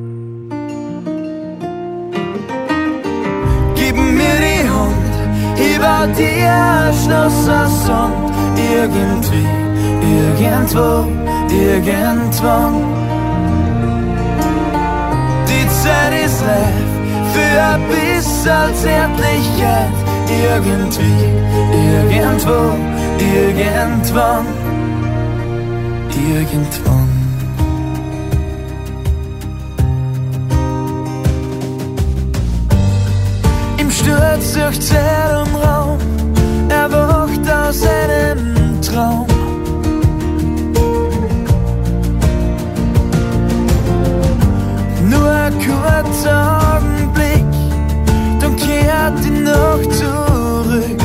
Gib mir die Hand, ich bau dir ein Schloss aus Sand. Irgendwie, irgendwo, irgendwann. Zeit ist reif für ein bisschen Zärtlichkeit. Irgendwie, irgendwo, irgendwann, irgendwann. Im Sturz durch Zeit und Raum, erwacht aus einem Traum. Nur ein kurzer Augenblick, dann kehrt die Nacht zurück.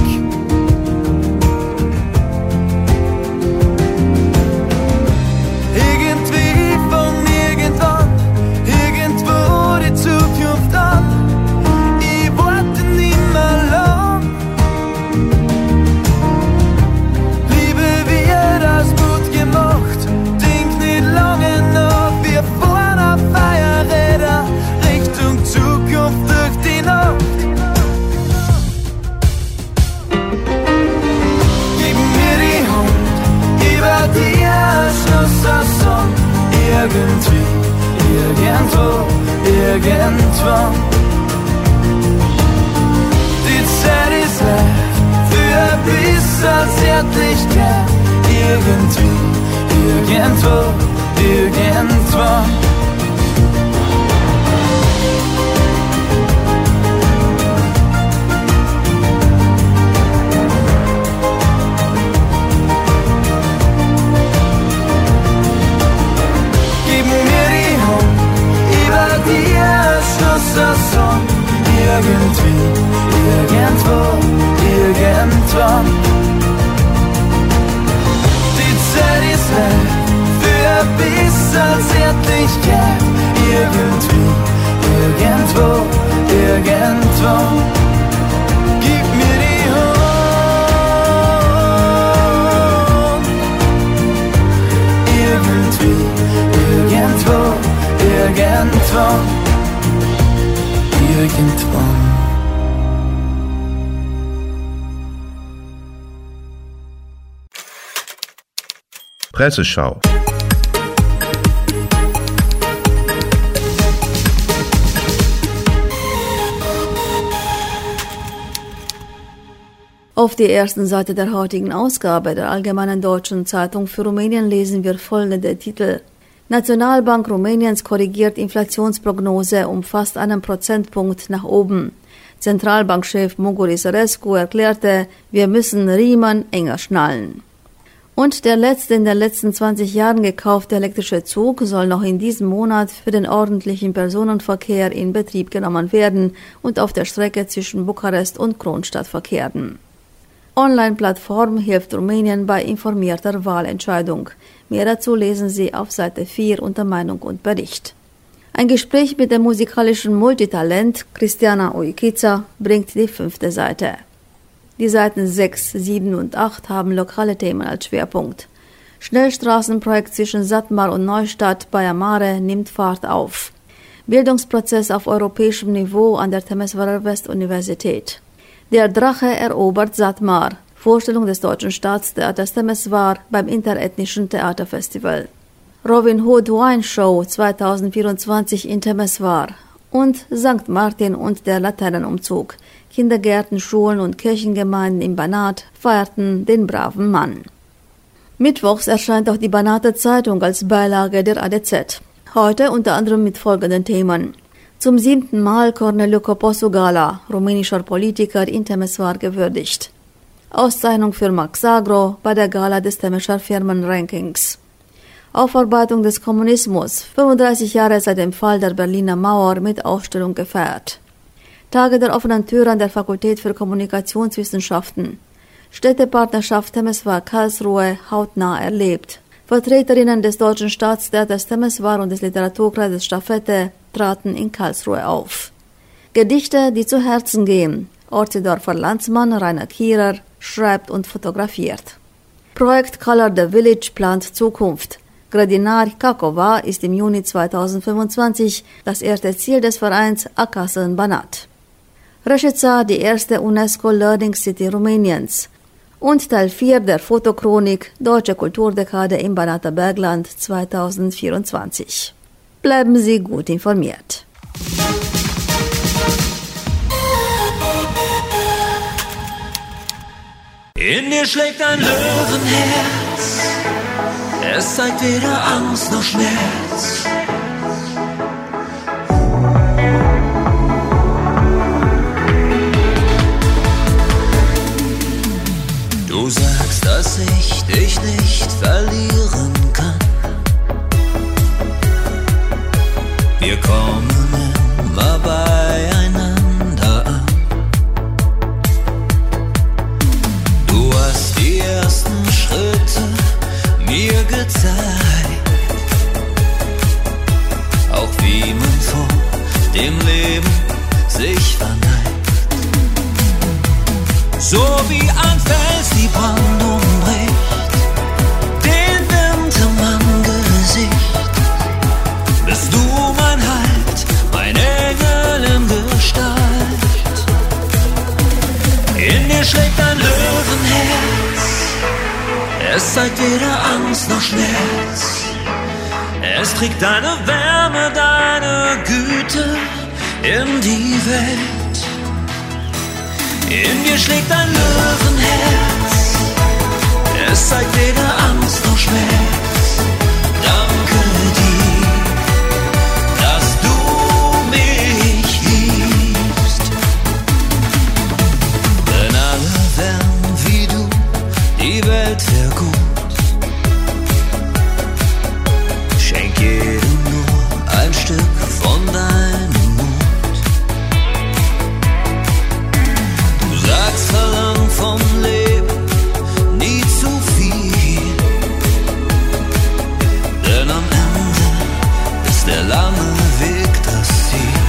Irgendwie von irgendwann, irgendwo die Zukunft an. Ich warte nicht mehr lang. irgendwie, irgendwo, irgendwann. Die Zeit ist reif für ein bisschen Zärtlichkeit. Irgendwie, irgendwo, irgendwann. Gib mir die Hand, über dir Schluss der Sonne. Irgendwie, irgendwo, irgendwann. Die Zeit ist reif für ein bisschen Zärtlichkeit. Irgendwie, irgendwo, irgendwann. Gib mir die Hand. Irgendwie, irgendwo, irgendwann. Irgendwann. Presseschau. Auf der ersten Seite der heutigen Ausgabe der Allgemeinen Deutschen Zeitung für Rumänien lesen wir folgende Titel. Nationalbank Rumäniens korrigiert Inflationsprognose um fast einen Prozentpunkt nach oben. Zentralbankchef Mugur Isărescu erklärte, wir müssen Riemen enger schnallen. Und der letzte in den letzten zwanzig Jahren gekaufte elektrische Zug soll noch in diesem Monat für den ordentlichen Personenverkehr in Betrieb genommen werden und auf der Strecke zwischen Bukarest und Kronstadt verkehren. Online-Plattform hilft Rumänien bei informierter Wahlentscheidung. Mehr dazu lesen Sie auf Seite vier unter Meinung und Bericht. Ein Gespräch mit dem musikalischen Multitalent Cristiana Oichița bringt die fünfte Seite. Die Seiten sechs, sieben und acht haben lokale Themen als Schwerpunkt. Schnellstraßenprojekt zwischen Satmar und Neustadt bei Amare nimmt Fahrt auf. Bildungsprozess auf europäischem Niveau an der Temeswarer West-Universität. Der Drache erobert Satmar. Vorstellung des Deutschen Staatstheaters Temeswar beim Interethnischen Theaterfestival. Robin Hood Wine Show zweitausendvierundzwanzig in Temeswar. Und Sankt Martin und der Laternenumzug. Kindergärten, Schulen und Kirchengemeinden im Banat feierten den braven Mann. Mittwochs erscheint auch die Banater Zeitung als Beilage der A D Z. Heute unter anderem mit folgenden Themen. Zum siebten Mal Corneliu Coposu Gala, rumänischer Politiker in Temeswar gewürdigt. Auszeichnung für Max Agro bei der Gala des Temescher Firmenrankings. Aufarbeitung des Kommunismus, fünfunddreißig Jahre seit dem Fall der Berliner Mauer mit Ausstellung gefeiert. Tage der offenen Tür an der Fakultät für Kommunikationswissenschaften. Städtepartnerschaft Temeswar-Karlsruhe hautnah erlebt. Vertreterinnen des Deutschen Staatstheaters Temeswar und des Literaturkreises Stafette traten in Karlsruhe auf. Gedichte, die zu Herzen gehen. Ortsdorfer Landsmann Rainer Kierer schreibt und fotografiert. Projekt Color the Village plant Zukunft. Gradinar Kakova ist im Juni zweitausendfünfundzwanzig das erste Ziel des Vereins Akasen Banat. Reșița, die erste UNESCO Learning City Rumäniens. Und Teil vier der Fotochronik Deutsche Kulturdekade im Banater Bergland zweitausendvierundzwanzig. Bleiben Sie gut informiert. In dir schlägt ein Löwenherz, es zeigt weder Angst noch Schmerz. Du sagst, dass ich dich nicht verlieren kann. Wir kommen immer beieinander an. Du hast die ersten Schritte mir gezeigt, auch wie man vor dem Leben sich verneigt. So wie ein Fels die Brandung bricht, den Wind im Angesicht, bist du mein Halt, mein Engel in Gestalt. In dir schlägt ein Löwenherz, es zeigt weder Angst noch Schmerz. Es trägt deine Wärme, deine Güte in die Welt. In mir schlägt ein Löwenherz, es zeigt weder Angst noch Schmerz. Danke dir, dass du mich liebst. Wenn alle wären wie du, die Welt wär gut. Schenk jedem nur ein Stück von deinem Mut. Du sagst, verlang vom Leben nie zu viel, denn am Ende ist der lange Weg das Ziel.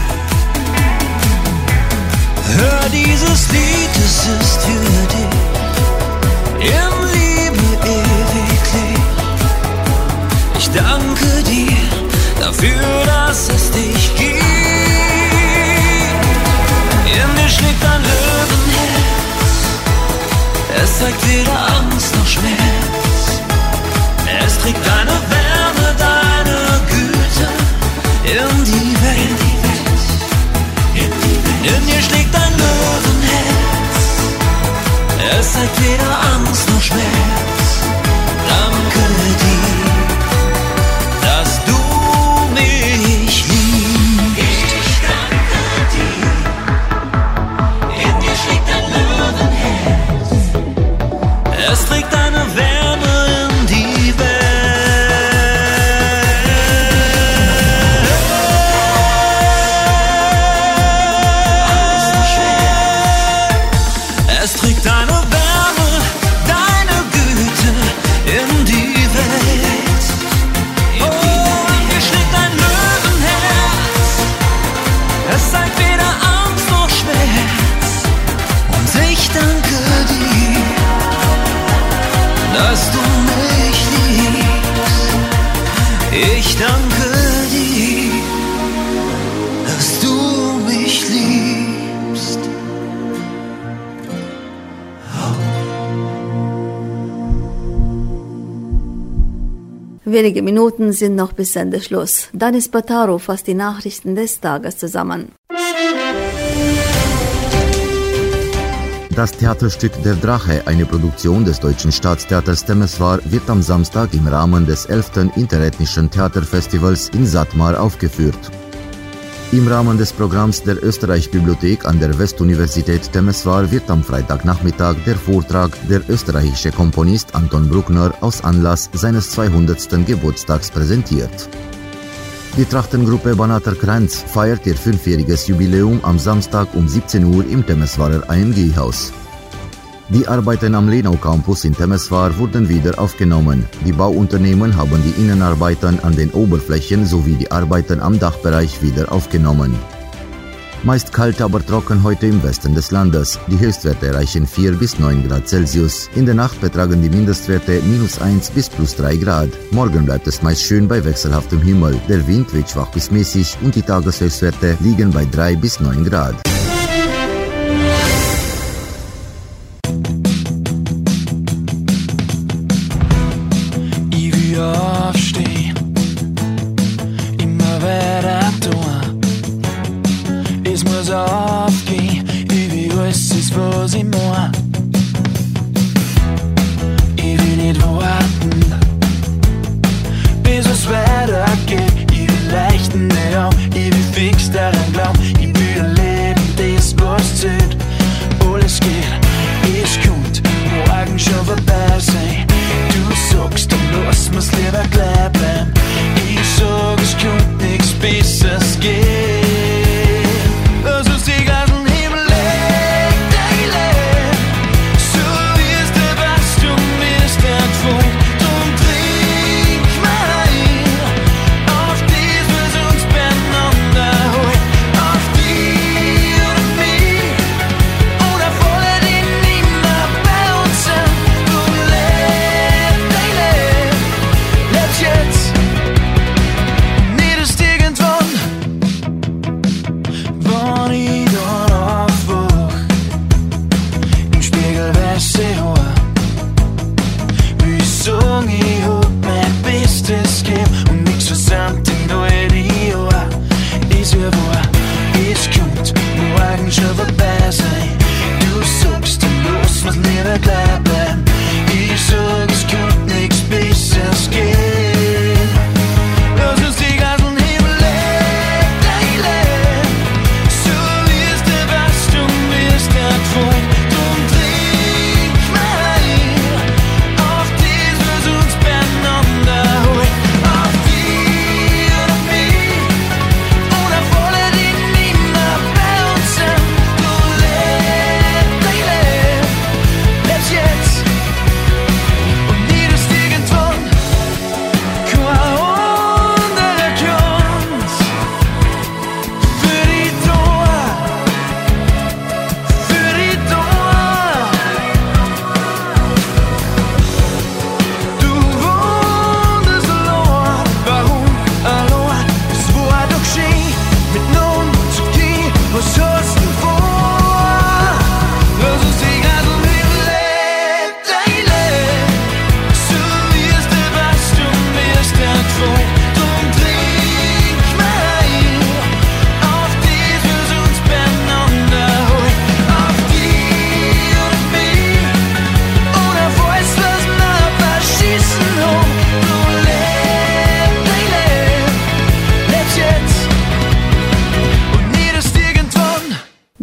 Hör dieses Lied, es ist für dich, in Liebe ewig lebt. Ich danke dir dafür, dass es dich gibt. In mir schlägt ein Löwenherz, es zeigt weder Angst noch Schmerz. Es trägt deine Wärme, deine Güte in die Welt. In mir schlägt ein Löwenherz, es zeigt weder Angst noch Schmerz. Danke dir, dass du mich liebst. Ich danke dir. In mir schlägt ein Löwenherz, es trägt deine Wärme in die Welt. Es trägt deine Wärme, deine Güte in die Welt. Oh, in mir schlägt ein Löwenherz, es zeigt weder Angst noch Schmerz. Und ich danke dir, dass du mich liebst. Ich danke dir, dass du mich liebst. Wenige Minuten sind noch bis Sendeschluss. Danis Bataro fasst die Nachrichten des Tages zusammen. Das Theaterstück Der Drache, eine Produktion des Deutschen Staatstheaters Temeswar, wird am Samstag im Rahmen des elften Interethnischen Theaterfestivals in Satmar aufgeführt. Im Rahmen des Programms der Österreich-Bibliothek an der Westuniversität Temeswar wird am Freitagnachmittag der Vortrag Der österreichische Komponist Anton Bruckner aus Anlass seines zweihundertsten Geburtstags präsentiert. Die Trachtengruppe Banater Kranz feiert ihr fünfjähriges Jubiläum am Samstag um siebzehn Uhr im Temeswarer A M G-Haus. Die Arbeiten am Lenau Campus in Temeswar wurden wieder aufgenommen. Die Bauunternehmen haben die Innenarbeiten an den Oberflächen sowie die Arbeiten am Dachbereich wieder aufgenommen. Meist kalt, aber trocken heute im Westen des Landes. Die Höchstwerte erreichen vier bis neun Grad Celsius. In der Nacht betragen die Mindestwerte minus eins bis plus drei Grad. Morgen bleibt es meist schön bei wechselhaftem Himmel. Der Wind weht schwach bis mäßig und die Tageshöchstwerte liegen bei drei bis neun Grad. Aufgehen, ich will alles ist, was ich mag. Ich will nicht warten, bis es weitergeht. Ich will leichten ja, ich will fix daran glauben. Ich will ein Leben, das was zählt. Alles geht, es kommt, morgen schon vorbei sein. Du sagst, dann lass mir's lieber gleich bleiben. Ich sag, es kommt nichts Besseres gehen. Lass uns die ganzen Himmel legen, so wie es dir was du mir stand voll. Drum trink mal ein, auf dies, was uns beim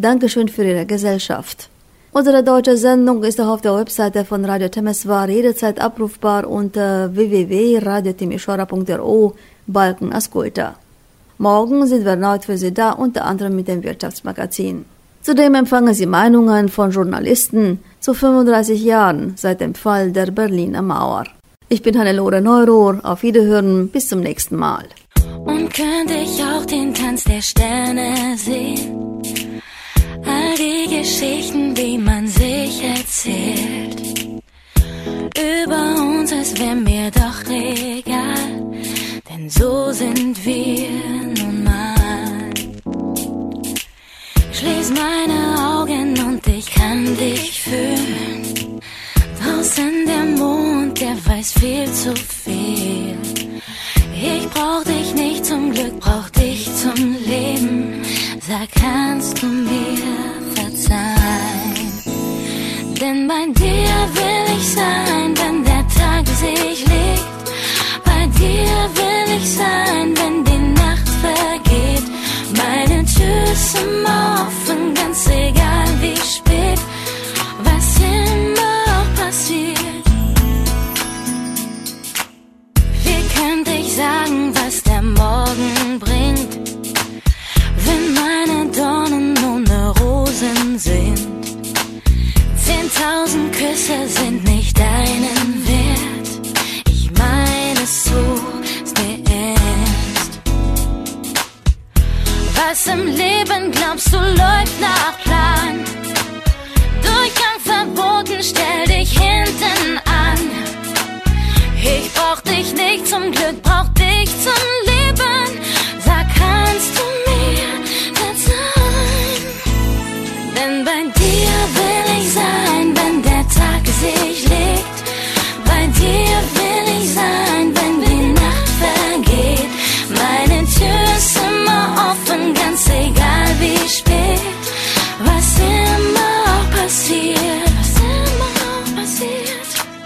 Dankeschön für Ihre Gesellschaft. Unsere deutsche Sendung ist auch auf der Webseite von Radio Temeswar jederzeit abrufbar unter w w w punkt radio timisoara punkt r o Balken Ascolta. Morgen sind wir erneut für Sie da, unter anderem mit dem Wirtschaftsmagazin. Zudem empfangen Sie Meinungen von Journalisten zu fünfunddreißig Jahren seit dem Fall der Berliner Mauer. Ich bin Hannelore Neurohr, auf Wiederhören, bis zum nächsten Mal. Und könnte ich auch den Tanz der Sterne sehen? All die Geschichten, die man sich erzählt. Über uns, es wäre mir doch egal, denn so sind wir nun mal. Ich schließ meine Augen und ich kann dich fühlen. Draußen der Mond, der weiß viel zu viel. Ich brauch dich nicht zum Glück, brauch dich zum Leben. Sag, kannst du mir verzeihen? Denn bei dir will ich sein, wenn der Tag sich legt. Bei dir will ich sein, wenn die Nacht vergeht. Meine Tür ist immer offen, ganz egal wie spät, was immer auch passiert. Wie könnte ich sagen, was der Morgen bringt, wenn meine Dornen ohne Rosen sind? Zehntausend Küsse sind nicht deinen wert. Ich meine es so, ist mir ernst. Was im Leben glaubst du läuft nach Plan? Durchgang verboten, stell dich hinten an. Ich brauch dich nicht zum Glück, brauch dich zum Leben. Sag, kannst du mir verzeihen? Denn bei dir will ich sein, wenn der Tag sich legt. Bei dir will ich sein, wenn die Nacht vergeht. Meine Tür ist immer offen, ganz egal wie spät. Was immer auch passiert, was immer auch passiert.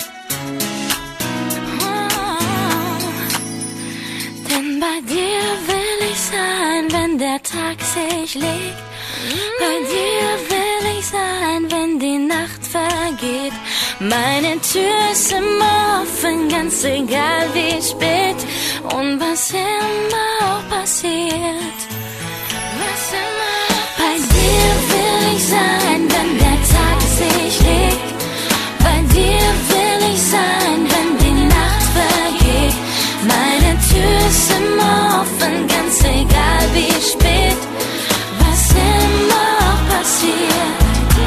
Denn bei dir will ich sein, wenn der Tag sich legt. Bei dir will ich sein, wenn die Nacht vergeht. Meine Tür ist immer offen, ganz egal wie spät. Und was immer auch passiert, was immer auch bei dir will ich sein, wenn der Tag sich legt. Bei dir will ich sein, wenn die Nacht vergeht. Meine Tür ist immer offen, ganz egal wie spät, was immer auch passiert.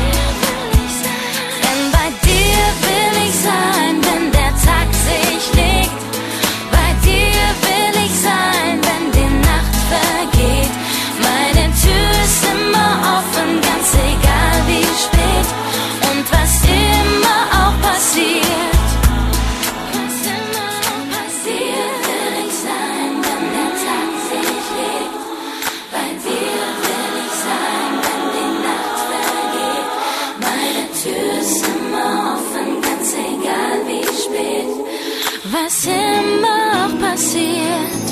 Denn bei dir will ich sein, wenn der Tag sich legt. Bei dir will ich sein, wenn die Nacht vergeht. Meine Tür ist immer offen, ganz egal wie spät. Und was immer auch passiert, was immer auch passiert, will ich sein, wenn der Tag sich legt. Bei dir will ich sein, wenn die Nacht vergeht. Meine Tür ist immer offen, ganz egal wie spät, was immer auch passiert.